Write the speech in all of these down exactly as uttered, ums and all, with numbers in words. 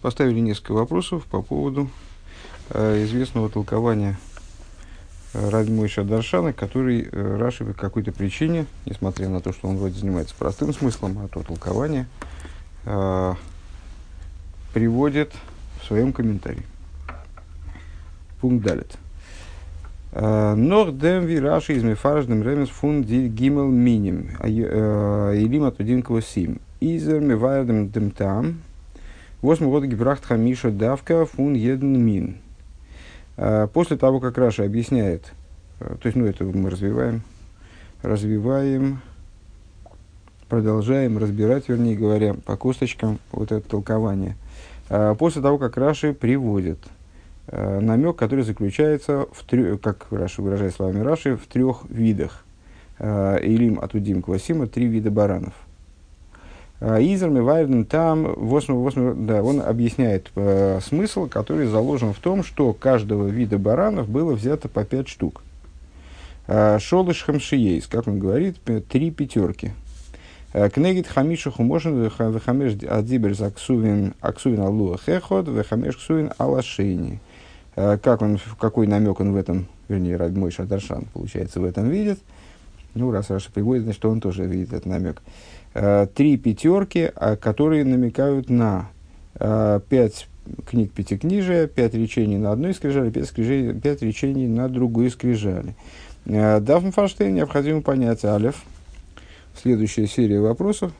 поставили несколько вопросов по поводу э, известного толкования э, Раби Мойше Даршана, который э, Раши по какой-то причине, несмотря на то, что он вроде занимается простым смыслом, а то толкование, э, приводит в своем комментарии. Пункт далит. Нох дем ви Раши из мефарждем ремес фун ди гимел миним илим атудин квосим изер мевайрдем дем там восьмой год гибрахт хамиша давка фун еден мин. После того, как Раши объясняет, то есть, ну, это мы развиваем, развиваем, продолжаем разбирать, вернее говоря, по косточкам вот это толкование. После того, как Раши приводит намек, который заключается, в трё- как Раши выражает словами Раши, в трех видах. Илим атудим квасима, три вида баранов. Изерми вайрден там, восемь, восемь, да, он объясняет э, смысл, который заложен в том, что каждого вида баранов было взято по пять штук. Шолыш хамшиейс, как он говорит, три пятерки. Кнегит хамиша хумошен вехамеш адзиберс аксувин аксувин алуа хехот вехамеш ксувин алашейни. Как он, какой намек он в этом, вернее, Раби Мойше Даршан, получается, в этом видит. Ну, раз Раша приводит, значит, он тоже видит этот намек. Три пятерки, которые намекают на пять книг пятикнижия, пять речений на одной скрижали, пять, скрижей, пять речений на другой скрижали. Дафн Фаштейн необходимо понять алеф. Следующая серия вопросов.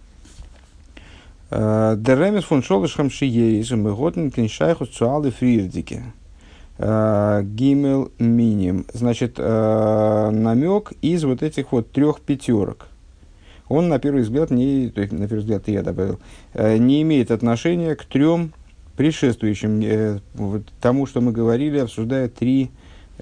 Деремес фон шолышхам шиейс меготен книшайхус цуалы фрирдике. Гимел миним. Значит, намек из вот этих вот трех пятерок. Он, на первый взгляд, не, то есть, на первый взгляд, я добавил, не имеет отношения к трем предшествующим, вот, тому, что мы говорили, обсуждая три,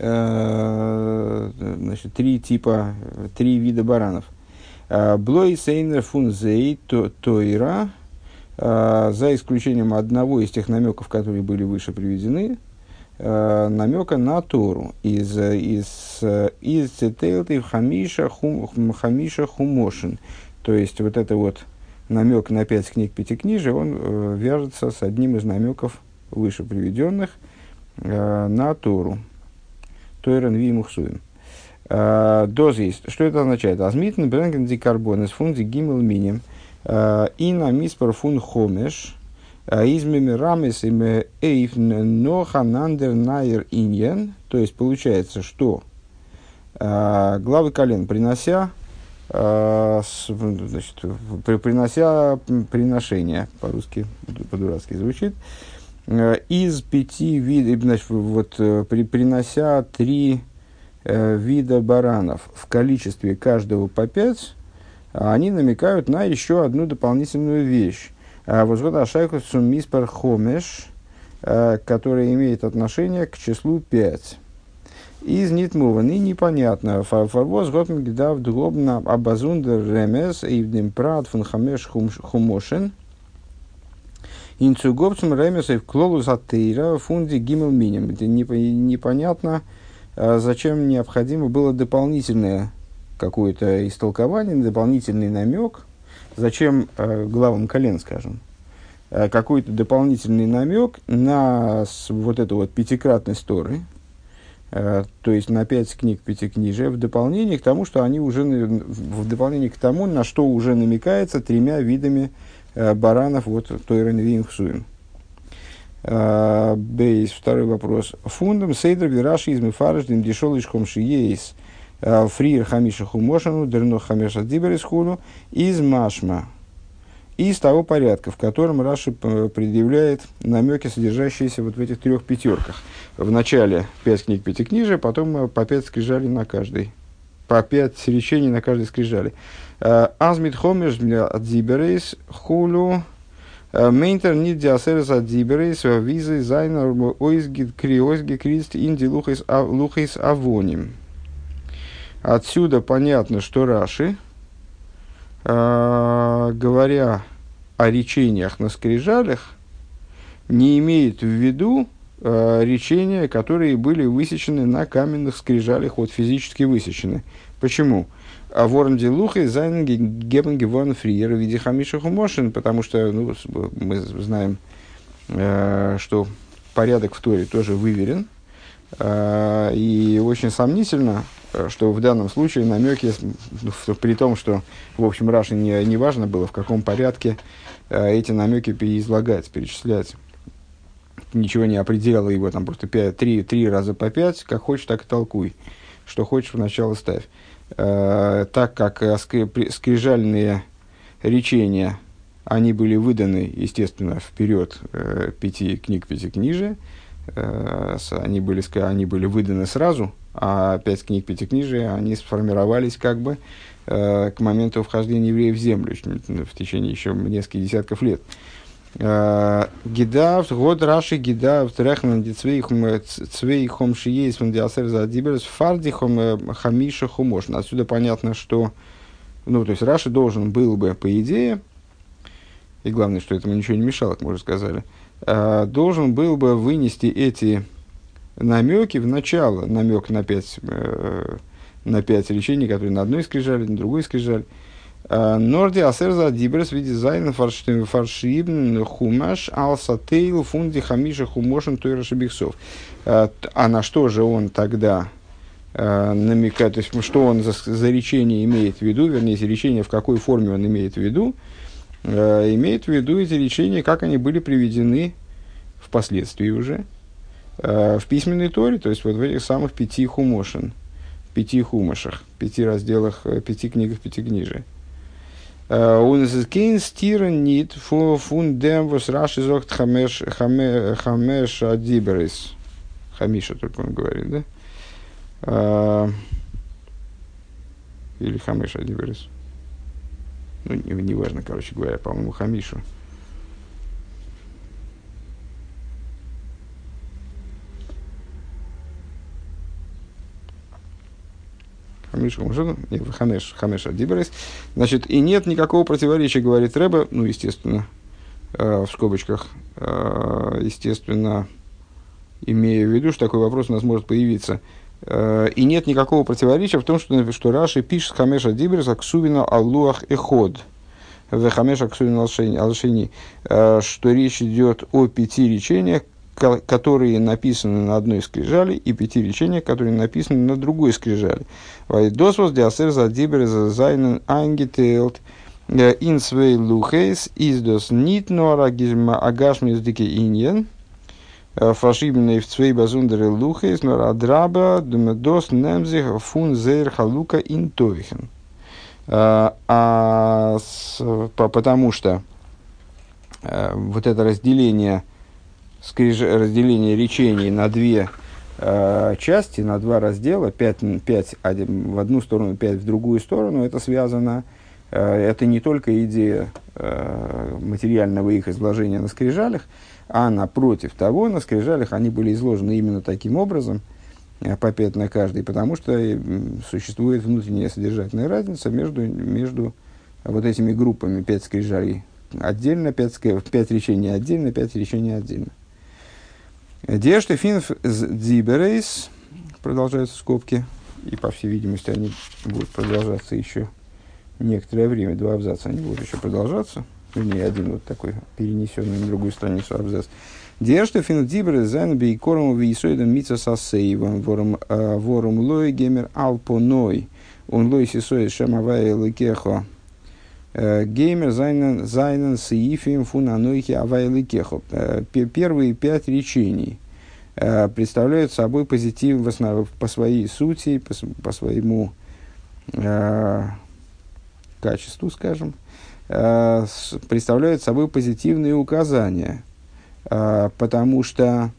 значит, три типа, три вида баранов. Блой сейнер фун зей тойра, за исключением одного из тех намеков, которые были выше приведены, намека на Тору из из из цитейлты хамиша хум хамиша хумошин, то есть вот это вот намек на пять книг пятикнижия, он э, вяжется с одним из намеков выше приведенных э, на Тору. Тойрен ви мухсуем. Доз есть. Что это означает? Азмитн бренген ди карбонес фун ди гимел миним и на миспар фун хомеш измеми рамес им эйф ноханандер найер иньен. То есть получается, что э, главы колен, принося э, с, значит, принося приношение, по-русски, по-дурацки звучит, э, из пяти видов, значит, вот, при, принося три э, вида баранов в количестве каждого по пять, они намекают на еще одну дополнительную вещь. Возгод ашайку суммиспар хомеш, которая имеет отношение к числу пять. Из нитмуван и непонятно. Фарвоз готм гидав дробно абазундер ремес ивдем прат фун хамеш хумошен. Инцугобцум ремес и вклолус атеира фунди гимел миним. Непонятно, зачем необходимо было дополнительное какое-то истолкование, дополнительный намек. Зачем э, главам колен, скажем, э, какой-то дополнительный намек на с, вот эту вот пятикратность Торы, э, то есть на пять книг пятикнижия, в дополнение к тому, что они уже, в дополнение к тому, на что уже намекается тремя видами э, баранов, вот Тойрен Винхсуем. Бейс, второй вопрос. Фундам сейдр вираши из мефарждем дешолышком шиейс фриер хамиша хумошану, дерно хамеша диберисхуну, из машма, из того порядка, в котором Раши предъявляет намеки, содержащиеся вот в этих трех пятерках. В начале пять книг пятикнижия, потом по пять скрижалей на каждой, по пять речений на каждой скрижали. Азмит хомеш диберис хулу, мейнтер нит диасерес диберис, визы зайна ойзги криозги крист инди лухис авоним. Отсюда понятно, что Раши, э, говоря о речениях на скрижалях, не имеет в виду э, речения, которые были высечены на каменных скрижалях, вот физически высечены. Почему? А ворон делухи зайнги гебенги вон фриер в виде хамиша хумошин, потому что, ну, мы знаем э, что порядок в Торе тоже выверен, э, и очень сомнительно, что в данном случае намеки, при том, что, в общем, Раши не, не важно было, в каком порядке э, эти намеки переизлагать, перечислять. Ничего не определяло его, там просто пять, три, три раза по пять, как хочешь, так и толкуй. Что хочешь, сначала ставь. Э, так как скри, скрижальные речения, они были выданы, естественно, вперед э, пяти книг пятикнижия, э, они, были, они были выданы сразу, а пять книг пятикнижия, они сформировались как бы э, к моменту вхождения евреев в землю, в течение еще нескольких десятков лет. Гидав, год Раши, гидав, трехман, цвейхом шиейс, ван диасер за диберс, фардихом хамиша хумошн. Отсюда понятно, что, ну, то есть Раши должен был бы, по идее, и главное, что этому ничего не мешало, как мы уже сказали, должен был бы вынести эти намеки в начало, намек на пять, на пять речений, которые на одной скрижали, на другой скрижали. Норди асерза дибрес в виде зайна фаршибн хумаш алсатейл фунди хамиша хумошен тойра шебихсов. А на что же он тогда намекает, то есть что он за, за речение имеет в виду, вернее, эти речения в какой форме он имеет в виду, имеет в виду эти речения, как они были приведены впоследствии уже в письменной Торе, то есть вот в этих самых пяти хумошен, пяти хумашах, пяти разделах, пяти книгах пятикнижия. Он из кейн стирен нит фун дем вос Раши зогт хамеш хамеш адиберис. Хамиша только он говорит, да? А, или хамеш адиберис. Ну, не, не важно, короче говоря, по-моему, хамишу. Хамеш, Хамеш Адиберес. Значит, и нет никакого противоречия, говорит Ребе, ну, естественно, э, в скобочках, э, естественно, имея в виду, что такой вопрос у нас может появиться. Э, и нет никакого противоречия в том, что, что Раши пишет Хамеш Адиберес Аксувина Аллуах Эход, в Хамеш Аксувина Алшини, э, что речь идет о пяти речениях, которые написаны на одной скрижали, и пяти речениях, которые написаны на другой скрижали. Вайдосвос диасер за дибер за зайнен ангетейлт ин свей лухейс издос нит нора гизма агашмис дике иньен фашибный в цвей базундере лухейс нора драба думедос немзих фун зейр халука ин тойхен. А потому что вот это разделение Скриж... разделение речений на две э, части, на два раздела, пять, пять один, в одну сторону, пять в другую сторону, это связано, э, это не только идея э, материального их изложения на скрижалях, а напротив того, на скрижалях они были изложены именно таким образом, э, по пять на каждый, потому что э, существует внутренняя содержательная разница между, между вот этими группами, пять скрижалей отдельно, пять, пять речений отдельно, пять речений отдельно. Деште финф дзиберейс, продолжаются скобки, и, по всей видимости, они будут продолжаться еще некоторое время, два абзаца они будут еще продолжаться, не один вот такой, перенесенный на другую страницу абзац. Деште финф дзиберейс зайн бейкором вейсойдом митца сасейвом ворум лой гемер алпоной, он лой сисой шамавай лекехо геймер зайнен зайнен сиифим фунанойхи авайликехо. Первые пять речений представляют собой позитив в основном, по своей сути, по, по своему э, качеству, скажем, э, представляют собой позитивные указания, э, потому что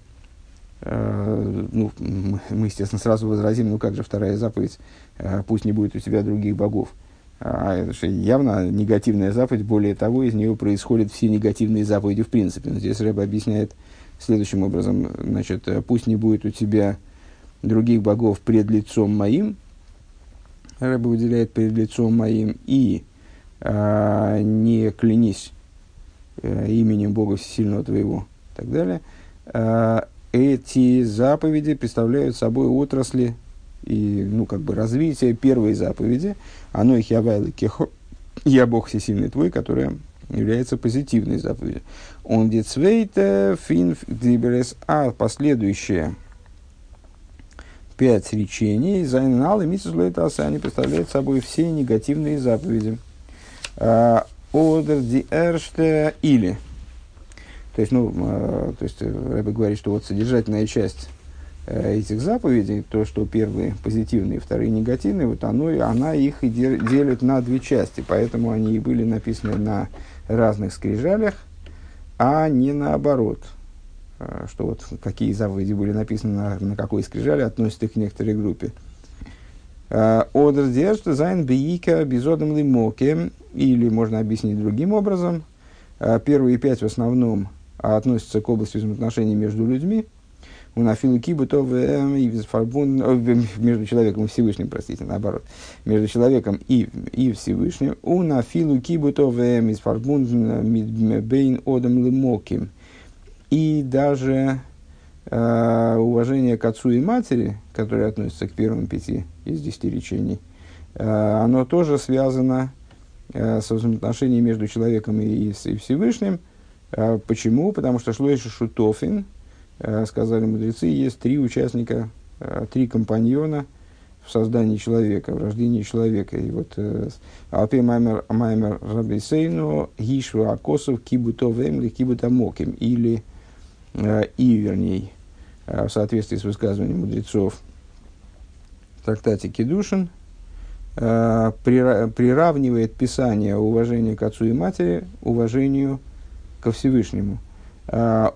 э, ну, мы, естественно, сразу возразим, ну как же вторая заповедь, э, пусть не будет у тебя других богов. А, явно негативная заповедь, более того, из нее происходят все негативные заповеди в принципе. Но здесь Рэбе объясняет следующим образом, значит, пусть не будет у тебя других богов пред лицом моим, Рэбе выделяет пред лицом моим, и а, не клянись а, именем Бога Всесильного твоего, и так далее. А, эти заповеди представляют собой отрасли и, ну, как бы развитие первой заповеди, оно их явайлы кехо, я Бог Всесильный твой, которая является позитивной заповедью. Он дицвейте финф диберес, а последующие пять речений зайнал и митсуслойтаса, они представляют собой все негативные заповеди. Одер ди эрште или. То есть, ну, то есть, Рэбе говорит, что вот содержательная часть этих заповедей, то, что первые позитивные, вторые негативные, вот оно, она их и делит на две части, поэтому они и были написаны на разных скрижалях, а не наоборот, что вот какие заповеди были написаны на, на какой скрижале, относятся к некоторой группе. Одер держит зайн биика безодом лимоке, или можно объяснить другим образом. Первые пять в основном относятся к области взаимоотношений между людьми. Унафилу кибутов между человеком и Всевышним, простите, наоборот, между человеком и, и Всевышним. Унафилу кибутов из фарбунден бейн одам лимоким. И даже э, уважение к отцу и матери, которое относится к первым пяти из десяти речений, э, оно тоже связано э, со взаимоотношением между человеком и, и Всевышним. Э, почему? Потому что шлоиша шутофин, сказали мудрецы, есть три участника, три компаньона в создании человека, в рождении человека. И вот Алпей Маймер Маймер Рабисейну Гишва Акосов Кибутовем или Кибутамоким, или и, вернее, в соответствии с высказыванием мудрецов в трактате Кедушин, приравнивает Писание уважение к отцу и матери уважению ко Всевышнему. А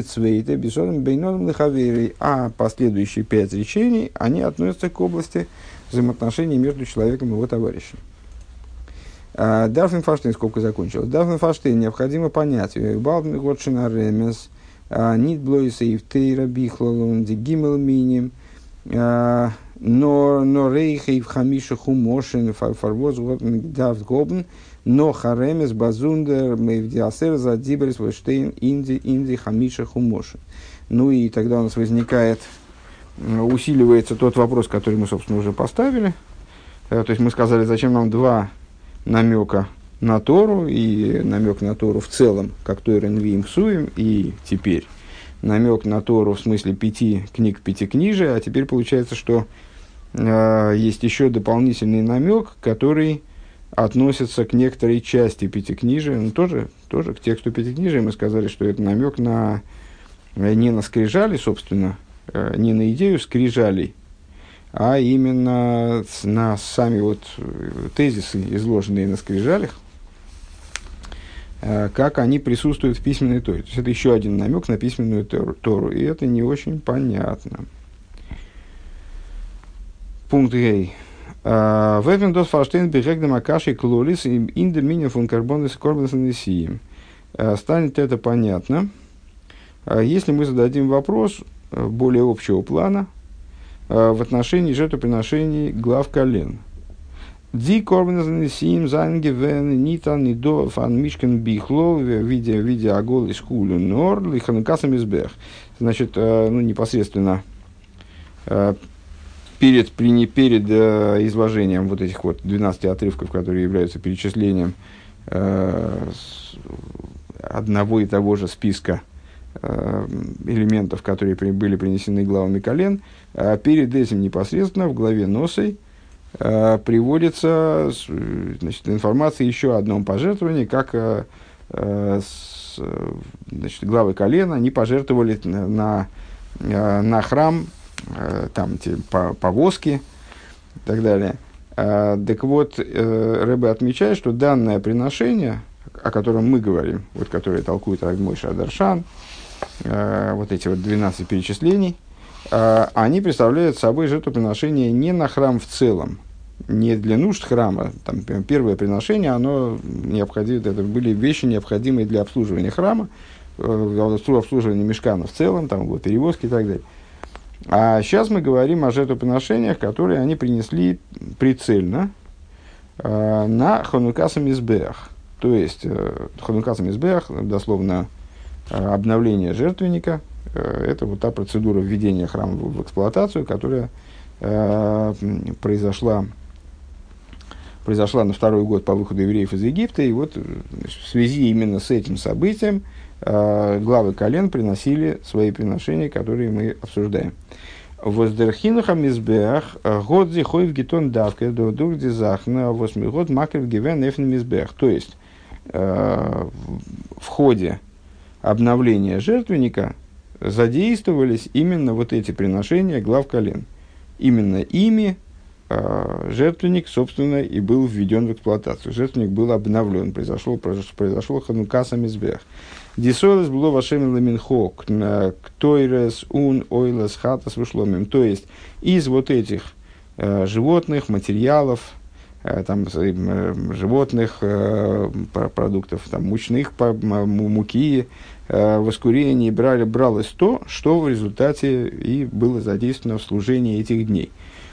последующие пять речений, они относятся к области взаимоотношений между человеком и его товарищем. Дарфин Фаштейн, сколько закончилось. Дарфин Фаштейн необходимо понять. Балдный Годшина Ремес, Нит Блойса и Втейра Бихлалун, Дигимел Миним, но Рейха и Вхамиша Хумошин, Фарвоз Давд Гобн, но Харемес Базундер Мейвдиасер Задиберс Вештейн Инди Инди Хамиша Хумошин. Ну и тогда у нас возникает, усиливается тот вопрос, который мы, собственно, уже поставили. То есть мы сказали, зачем нам два намека на Тору, и намек на Тору в целом, как Тойрен Виим Суем, и теперь намек на Тору в смысле пяти книг пятикнижия, а теперь получается, что э, есть еще дополнительный намек, который относится к некоторой части пятикнижия, ну, тоже, тоже к тексту пятикнижия. Мы сказали, что это намек на, не на скрижали, собственно, э, не на идею скрижалей, а именно на сами вот тезисы, изложенные на скрижалях, э, как они присутствуют в письменной Торе. То есть это еще один намек на письменную Тору, и это не очень понятно. Пункт Гей. Вевен дос фаштейн бегегдем акаши клолис ин де минин фун карбонес корбонес несиим. Станет это понятно, если мы зададим вопрос более общего плана в отношении жертвоприношений глав колен. Ди корбонес несиим зангевен нитан нидо фан мишкен бихло в виде виде агол из хулю нор лиханукасам избех. Значит, ну, непосредственно Перед, перед э, изложением вот этих вот двенадцати отрывков, которые являются перечислением э, одного и того же списка э, элементов, которые при, были принесены главами колен, э, перед этим непосредственно в главе Носой э, приводится, значит, информация еще о одном пожертвовании, как э, э, с, значит, главы колен, они пожертвовали на, на, на храм, там те, по, повозки и так далее. А, так вот, э, Рэбе отмечает, что данное приношение, о котором мы говорим, вот, которое толкует Рав Мойше Адаршан, э, вот эти вот двенадцать перечислений, э, они представляют собой жертвоприношение не на храм в целом, не для нужд храма. Там, первое приношение, оно необходимо, это были вещи, необходимые для обслуживания храма, э, обслуживания мишкана в целом, там, вот, перевозки и так далее. А сейчас мы говорим о жертвоприношениях, которые они принесли прицельно э, на Ханукас мизбеах. То есть, э, Ханукас мизбеах, дословно, э, обновление жертвенника. Э, это вот та процедура введения храма в, в эксплуатацию, которая э, произошла произошла на второй год по выходу евреев из Египта, и вот значит, в связи именно с этим событием э, главы колен приносили свои приношения, которые мы обсуждаем. Воздерхинуха мизбех год зихой в гетон давка до дугди захна восьми год макрев гивен эфн мизбех. То есть э, в ходе обновления жертвенника задействовались именно вот эти приношения глав колен. Именно ими э, жертвенник, собственно, и был введен в эксплуатацию. Жертвенник был обновлен, произошло, произошло ханукаса мизбех. Дисойлес было вашем ламинхо, ктойрес ун ойлес хатас вышломим. То есть, из вот этих э, животных, материалов, э, там, э, животных, э, продуктов, там, мучных, по, муки, э, воскурений, брали, бралось то, что в результате и было задействовано в служении этих дней.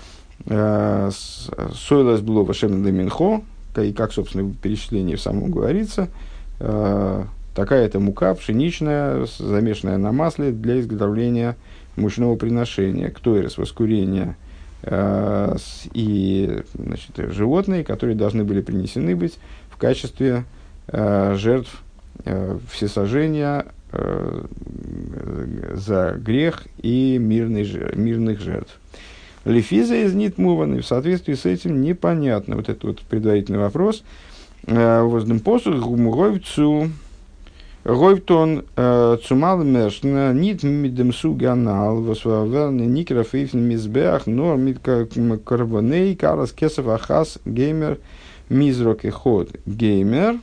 Сойлес было вашем ламинхо, и как, собственно, в перечислении в самом говорится, э, такая-то мука пшеничная, замешанная на масле для изготовления мучного приношения, ктойрес, воскурения э, с, и значит, животные, которые должны были принесены быть в качестве э, жертв э, всесожжения э, за грех и мирный, мирных жертв. Лефиза из нитмуваны, в соответствии с этим непонятно. Вот это вот предварительный вопрос. Воздым посуд гумуговцу Гойвтон цумал мершна нит мидем суганал восвавелны никеров и мизбех нор мид карбоней карас кесов ахас геймер мизрок и ход геймер.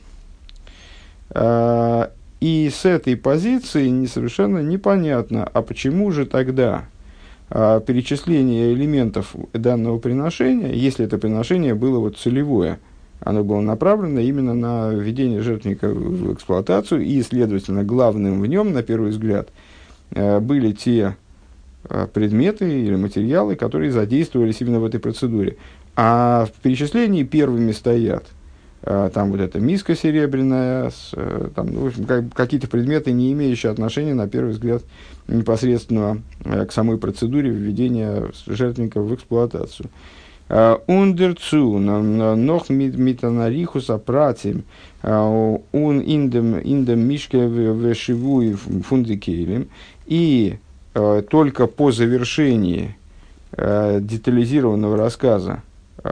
И с этой позиции не совершенно непонятно, а почему же тогда перечисление элементов данного приношения, если это приношение было вот целевое, оно было направлено именно на введение жертвенника в эксплуатацию, и, следовательно, главным в нем, на первый взгляд, были те предметы или материалы, которые задействовались именно в этой процедуре. А в перечислении первыми стоят там вот эта миска серебряная, там, ну, в общем, какие-то предметы, не имеющие отношения, на первый взгляд, непосредственно к самой процедуре введения жертвенника в эксплуатацию. Ундерцу, нох митанарихус апратим, ун индем мишке вешивуи фундикелем. И только по завершении детализированного рассказа,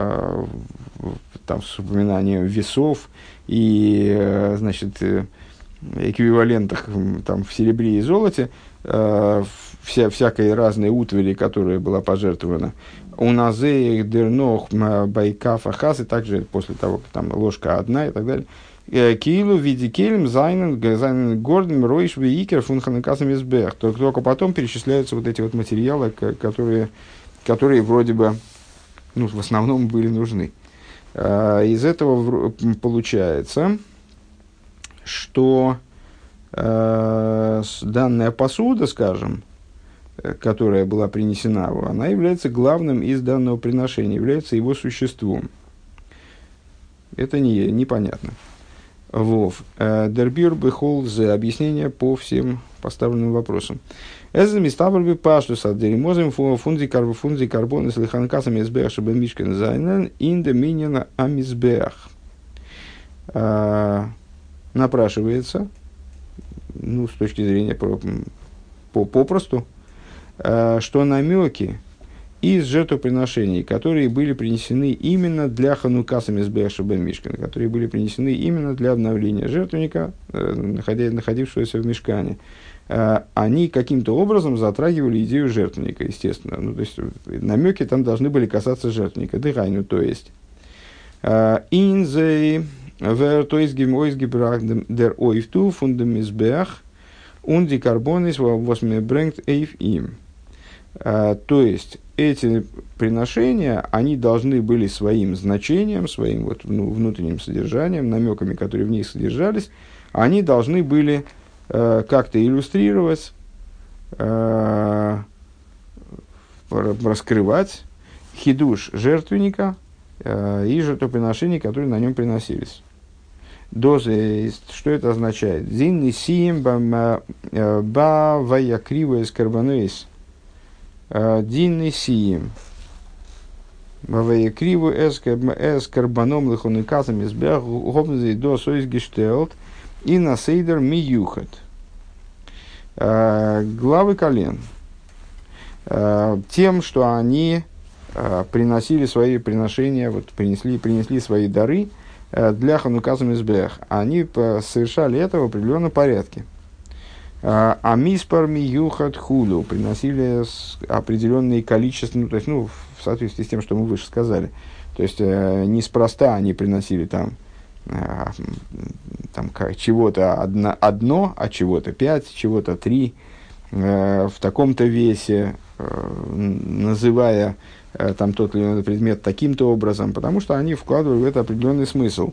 там, с упоминанием весов и, значит, эквивалентах там, в серебре и золоте, вся, всякой разной утвари, которая была пожертвована, у назеих дернох байкафа хас, и также после того, как там ложка одна и так далее. Киилу види кельм зайнен зайнен гордым ройш вейкер фунханекасам избех. Только потом перечисляются вот эти вот материалы, которые, которые вроде бы, ну, в основном были нужны. Из этого получается, что э, данная посуда, скажем, которая была принесена, она является главным из данного приношения, является его существом. Это не, непонятно. Вов. Дербир бехолзе. Объяснение по всем поставленным вопросам. Это места бы паштус от деремозем фунди карбон фунди карбон с лиханкасами избех чтобы мишкен зайнен инде минина амизбех. Напрашивается, ну, с точки зрения по, по, попросту, что намеки из жертвоприношений, которые были принесены именно для ханукаса мизбех шебе мишкана, которые были принесены именно для обновления жертвенника, находя, находившегося в мишкане, они каким-то образом затрагивали идею жертвенника, естественно. Ну, то есть намеки там должны были касаться жертвенника, дыхайну, то есть инзей вер то есть гемойсгебрах дер ойфту фундамизбех унди карбонис восьмебрэнкт эйф им. То есть эти приношения, они должны были своим значением, своим вот, ну, внутренним содержанием, намеками, которые в них содержались, они должны были э, как-то иллюстрировать, э, раскрывать хидуш жертвенника э, и жертвоприношений, которые на нем приносились. Доза, что это означает? Зинни сием ба ваякрива из карбонейс. Динный сием. Бавей криву эс карбаном лихоны казами сбег гобнзей до соис гештелт и на сейдер миюхат. Главы колен тем, что они приносили свои приношения, вот, принесли, принесли свои дары для ханука мизбех, они совершали это в определенном порядке. А миспар миюхат худу приносили определенные количества, ну, то есть, ну, в соответствии с тем, что мы выше сказали. То есть, э, неспроста они приносили там, э, там чего-то одно, одно, а чего-то пять, чего-то три, э, в таком-то весе, э, называя э, там тот или иной предмет таким-то образом, потому что они вкладывали в это определенный смысл.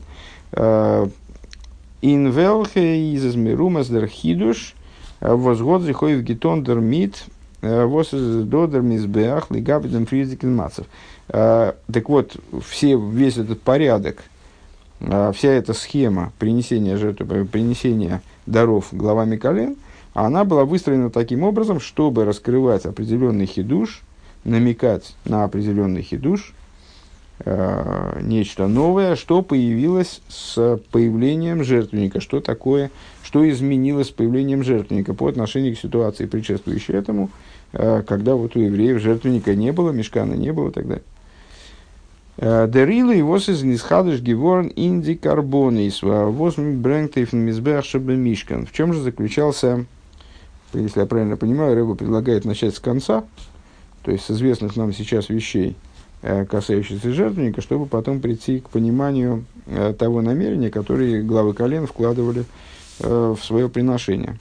Инвелхе из измерумас дер хидуш возгод зихой в гетон дер мит вос додер мизбеах лигабидем фризикен мацев. Так вот, все, весь этот порядок, вся эта схема принесения жертвы, принесения даров главами колен, она была выстроена таким образом, чтобы раскрывать определенный хидуш, намекать на определенный хидуш, э, нечто новое, что появилось с появлением жертвенника, что такое, что изменилось с появлением жертвенника по отношению к ситуации, предшествующей этому, э, когда вот у евреев жертвенника не было, мишкана не было и так далее. Дерила его из нисхадыш геворн инди карбонис восемь брэнктейфн мизбех шабе мишкан. В чем же заключался, если я правильно понимаю, Рэбе предлагает начать с конца, то есть с известных нам сейчас вещей, касающихся жертвенника, чтобы потом прийти к пониманию того намерения, которое главы колен вкладывали в свое приношение.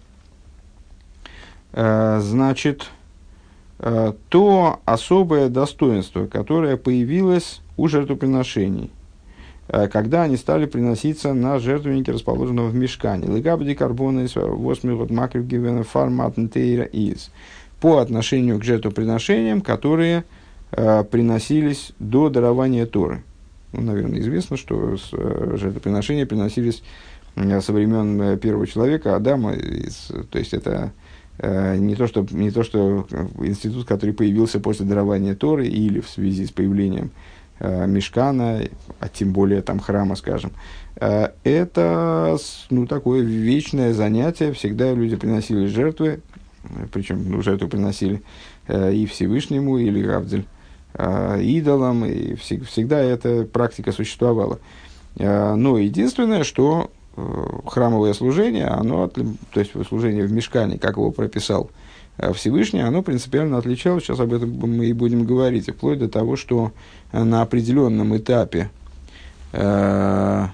Значит, то особое достоинство, которое появилось у жертвоприношений, когда они стали приноситься на жертвеннике, расположенного в мишкане. Легабди карбона восьмигод макрив гивена формат нтейра из. По отношению к жертвоприношениям, которые э, приносились до дарования Торы. Ну, наверное, известно, что с, э, жертвоприношения приносились э, со времен первого человека, Адама. Из, то есть, это э, не, то, что, не то, что институт, который появился после дарования Торы или в связи с появлением э, мишкана, а тем более там храма, скажем. Э, это ну, такое вечное занятие. Всегда люди приносили жертвы. Причем ну, жертву приносили э, и Всевышнему, или Гавдель, э, идолам, и вс- всегда эта практика существовала. Э, но единственное, что э, храмовое служение, оно, то есть служение в мишкане, как его прописал э, Всевышний, оно принципиально отличалось, сейчас об этом мы и будем говорить, вплоть до того, что на определенном этапе э,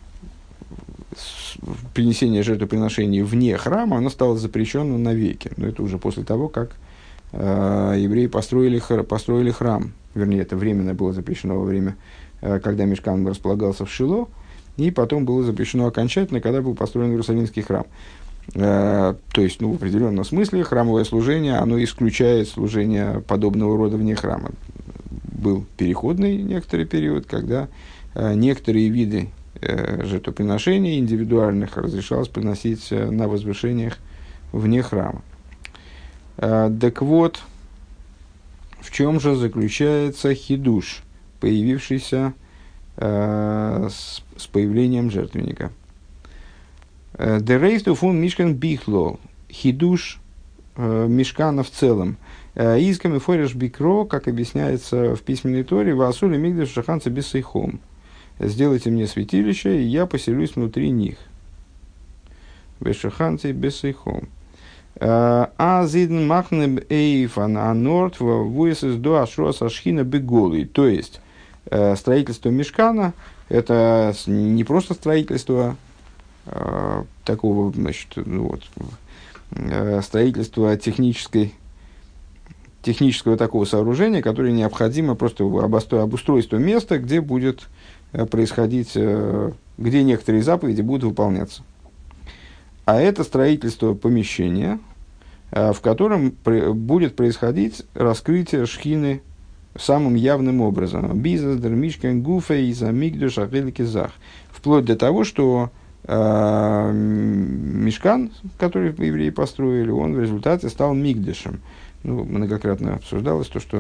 принесение жертвоприношений вне храма, оно стало запрещенным навеки. Но это уже после того, как э, евреи построили, хр- построили храм. Вернее, это временно было запрещено во время, э, когда мишкан располагался в Шило, и потом было запрещено окончательно, когда был построен Иерусалимский храм. Э, то есть, ну, в определенном смысле храмовое служение, оно исключает служение подобного рода вне храма. Был переходный некоторый период, когда э, некоторые виды жертвоприношений индивидуальных разрешалось приносить на возвышениях вне храма. Так вот, в чем же заключается хидуш, появившийся э, с, с появлением жертвенника? Дерейфту фун мишкан бихло, хидуш э, мишкана в целом. Исками фореш бикро, как объясняется в письменной торе, ваасули мигдаш шаханца бисайхом. Сделайте мне святилище, и я поселюсь внутри них. Вешаханцы бесейхом. А зидн махнеб эйфан анорт вуэсэс до ашроас ашхина беголый. То есть, строительство мишкана – это не просто строительство а, такого, значит, ну, вот, строительство технической, технического такого сооружения, которое необходимо просто обустройство места, где будет происходить, где некоторые заповеди будут выполняться. А это строительство помещения, в котором будет происходить раскрытие шхины самым явным образом. Бизнес, дермишкен, гуфе, иза мигдуш, ахеликизах. Вплоть до того, что э, мишкан, который евреи построили, он в результате стал мигдешем. Ну, многократно обсуждалось то, что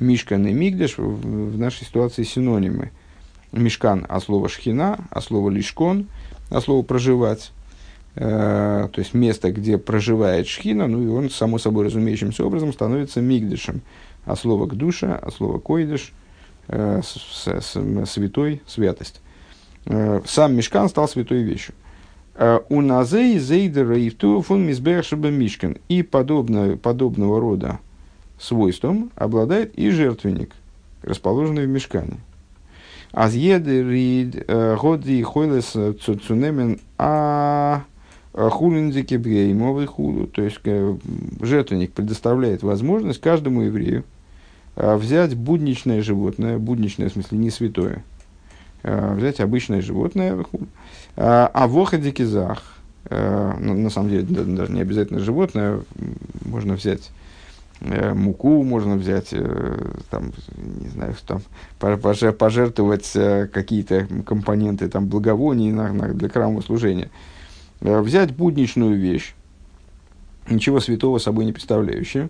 Мишкан и Мигдаш в, в нашей ситуации синонимы. Мишкан от слова шхина, от слова лишкон, от слова проживать. Э, то есть место, где проживает шхина, ну и он, само собой разумеющимся образом, становится мигдашем. От слова кдуша, от слова койдыш, э, с, с, с, святой, святость. Э, сам мишкан стал святой вещью. У назей зейдер рейфту фун мизбершеба мишкан. И подобно, подобного рода свойством обладает и жертвенник, расположенный в мишкане. Аз еды рид годи хойлес цунемен а хулиндике бгеймовый худу. То есть жертвенник предоставляет возможность каждому еврею взять будничное животное, будничное в смысле не святое, взять обычное животное, а в оходе кизах, на самом деле даже не обязательно животное, можно взять муку, можно взять, там, не знаю, там, пожертвовать какие-то компоненты там, благовоний для храмового служения. Взять будничную вещь, ничего святого собой не представляющую,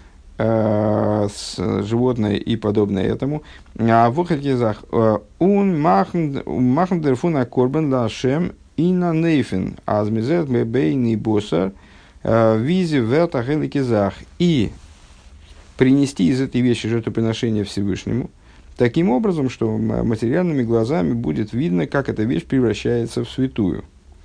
животное и подобное этому. А в охотезах он махн дерфуна корбан лашем и на нейфен азмизет бейный боссар визи вертах или кизах. И принести из этой вещи жертвоприношение Всевышнему таким образом, что материальными глазами будет видно, как эта вещь превращается в святую.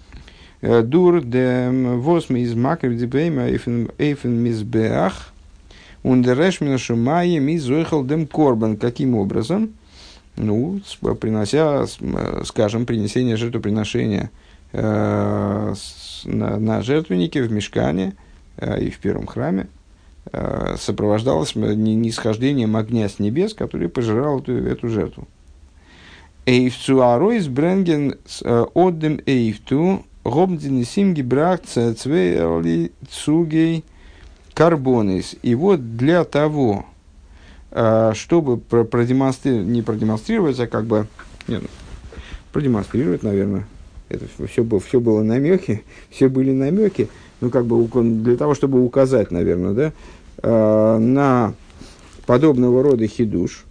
Дур дем восьми из макров дебейма эйфен мизбеах ундерешмина шумайя мизойхал дем корбан. Каким образом? Ну, принося, скажем, принесение жертвоприношения э, на, на жертвеннике в мишкане э, и в первом храме э, сопровождалось нисхождением огня с небес, который пожирал эту, эту жертву. Эйфцу аройс бренген оддем эйфту гобдинесим гибрах цвейли цугей карбонис. И вот для того, чтобы продемонстрировать, не продемонстрировать, а как бы не, ну, продемонстрировать, наверное, это все было, все было намеки, все были намеки, ну как бы для того, чтобы указать, наверное, да, на подобного рода хидуш,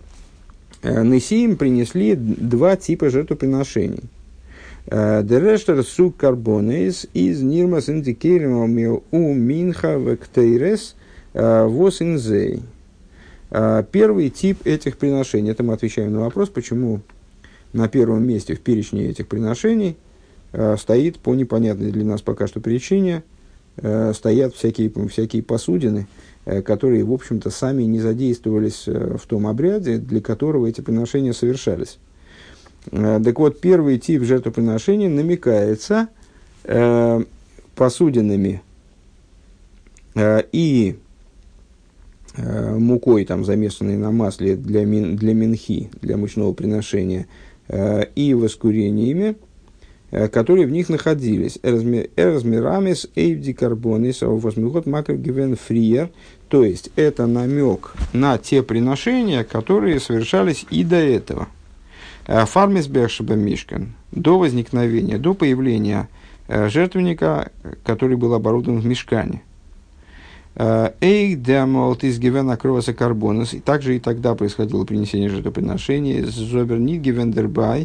Несиим принесли два типа жертвоприношений. Дерештер сук карбонис из нирмас индикеримом у минха вектейрес вос инзей. Первый тип этих приношений, это мы отвечаем на вопрос, почему на первом месте в перечне этих приношений стоит, по непонятной для нас пока что причине, стоят всякие, всякие посудины, которые, в общем-то, сами не задействовались в том обряде, для которого эти приношения совершались. Так вот, первый тип жертвоприношений намекается э, посудинами э, и э, мукой, там, замешанной на масле для, мин, для минхи, для мучного приношения, э, и воскурениями, э, которые в них находились. Эрзмирамис эйвди карбонис восьмигод макров гивен фриер. То есть, это намек на те приношения, которые совершались и до этого. Фармис бершеба мишкан, до возникновения, до появления жертвенника, который был оборудован в мишкане. Эй, демолт из гивена кровоса карбонус. И также и тогда происходило принесение жертвоприношений. Зобер нит гивендербай.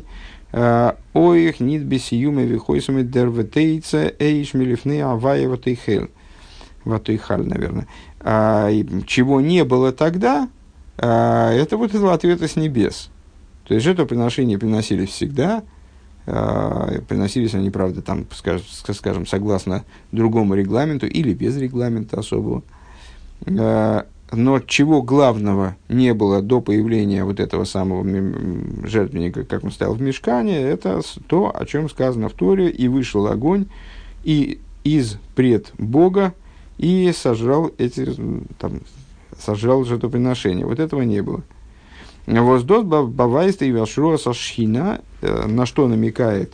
Оих нит бисиюме вихойсуме дерветейца эйш милифны авая ватейхел. Ватейхаль, наверное. Чего не было тогда, это вот этого ответа с небес. То есть жертвоприношения приносились всегда, э, приносились они, правда, там, скажем, скажем, согласно другому регламенту или без регламента особого. Э, но чего главного не было до появления вот этого самого жертвенника, как он стоял в мишкане, это то, о чем сказано в Торе: «И вышел огонь и из пред Бога и сожрал эти, там, сожрал жертвоприношения». Вот этого не было. Воздот бавайста и вашруа сашхина, на что намекает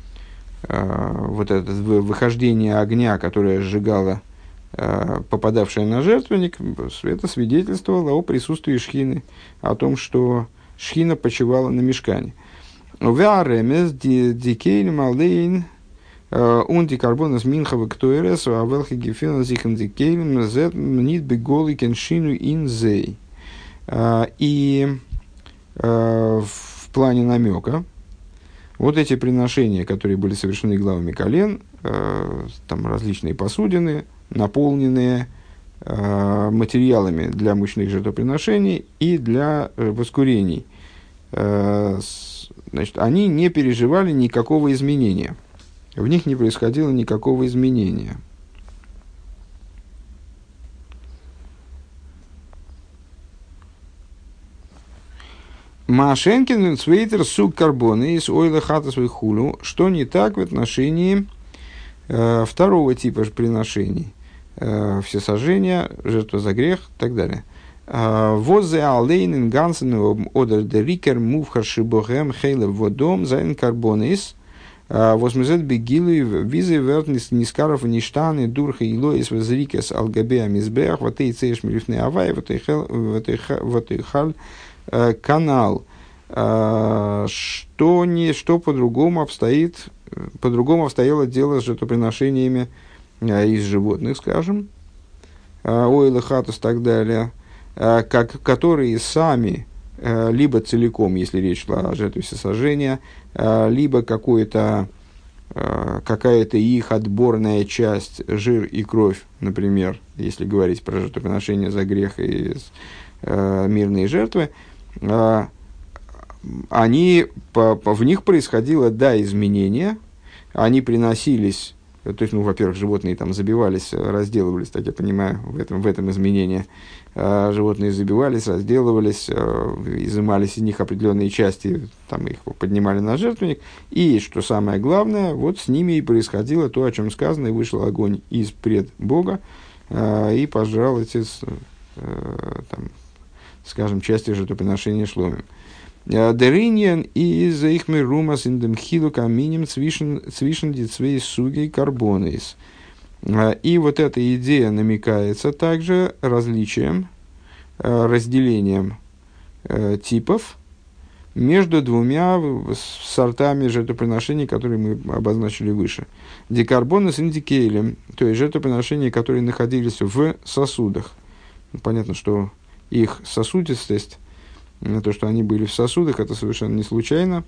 э, вот это выхождение огня, которое сжигало э, попадавшее на жертвенник, это свидетельствовало о присутствии шхины, о том, что шхина почивала на мишкане. Веаремес дикейн малейн унди карбонас минхавы ктуэрес авелхи гефена зихан дикейн зет мнит беголи кеншину инзей. И в плане намека, вот эти приношения, которые были совершены главами колен, там различные посудины, наполненные материалами для мучных жертвоприношений и для воскурений, значит, они не переживали никакого изменения. В них не происходило никакого изменения. Машенкин цвейтер сук карбоны из ойла хата свой хулю. Что не так в отношении э, второго типа приношений? Э, всесожжения, жертва за грех и так далее. Возе алейнен гансен одер де рикер мувхар шибохем хейле водом зайн карбонис. Возмезет бегилы визы вертнис нискаров ништаны дурха илоис возрикес алгабеа мизбех ватей цееш милифне авай ватей халь канал. Что, не, что по-другому обстоит, по-другому обстояло дело с жертвоприношениями из животных, скажем, ойла хатус и так далее, как, которые сами либо целиком, если речь шла о жертве всесожжения, либо какое-то, какая-то их отборная часть, жир и кровь, например, если говорить про жертвоприношение за грех и мирные жертвы, они, по, по, в них происходило, да, изменения, они приносились, то есть, ну, во-первых, животные там забивались, разделывались, так я понимаю, в этом, в этом изменении, животные забивались, разделывались, изымались из них определенные части, там их поднимали на жертвенник, и, что самое главное, вот с ними и происходило то, о чем сказано, и вышел огонь из пред Бога, и пожрал эти, там, скажем, части жертвоприношения шломим. Дериньян из их мирумас индем хилу каминем цвишен дицвей суги карбонейс. И вот эта идея намекается также различием, разделением типов между двумя сортами жертвоприношений, которые мы обозначили выше. Декарбонес индикейлем, то есть жертвоприношения, которые находились в сосудах. Понятно, что их сосудистость, то, что они были в сосудах, это совершенно не случайно.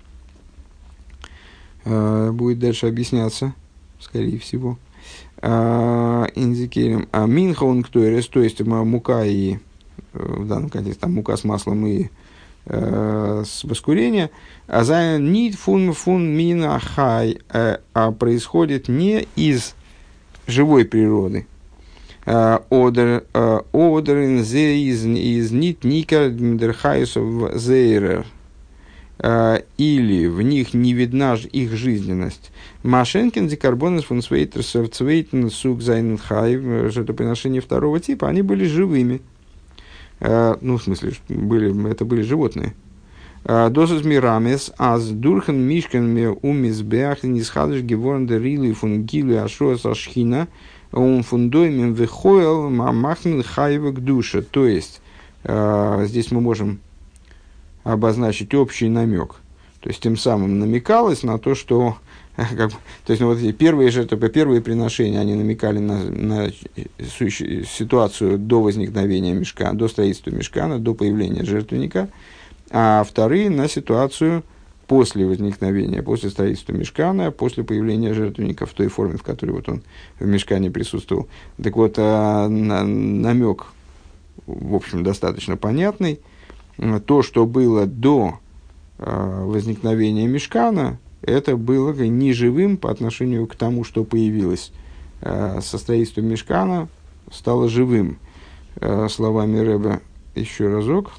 Будет дальше объясняться, скорее всего. Индикерем. А минхон ктойрес, то есть мука и, в данном контексте, там мука с маслом и э, с воскурения. А за нит фун фун мина хай, а происходит не из живой природы. Одер одерин зе из нит ника дерхайсов зейрер, или в них не видна их жизненность. Машенкин декарбонес фун свейтерсов цвейтен сук зайнен хай, жертвоприношения второго типа, они были живыми. Ну, в смысле, были, это были животные. Досус мирамес, аз дурхан мишкан ме умизбеах, нисхадыш геворн дерилы фун гилы ашуас ашхина, он фундоймен вихоэл махнен хайвек душа. То есть, э, здесь мы можем обозначить общий намек. То есть, тем самым намекалось на то, что как, то есть, ну, вот эти первые жертвы, первые приношения, они намекали на, на ситуацию до возникновения мишкана, до строительства мишкана, до появления жертвенника, а вторые на ситуацию после возникновения, после строительства мишкана, после появления жертвенника в той форме, в которой вот он в мишкане присутствовал. Так вот, на, намек, в общем, достаточно понятный. То, что было до э, возникновения мишкана, это было неживым по отношению к тому, что появилось э, со строительством мишкана, стало живым. Э, словами Ребе еще разок.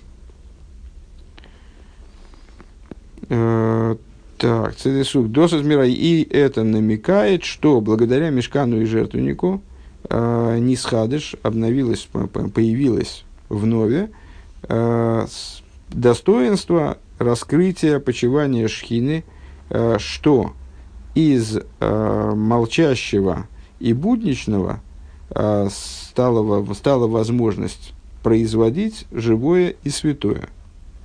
Так, цедесук досыз мира, и это намекает, что благодаря мишкану и жертвеннику э, нисхадыш обновилось, появилось вновь э, достоинство раскрытия почивания шхины, э, что из э, молчащего и будничного э, стала, стала возможность производить живое и святое.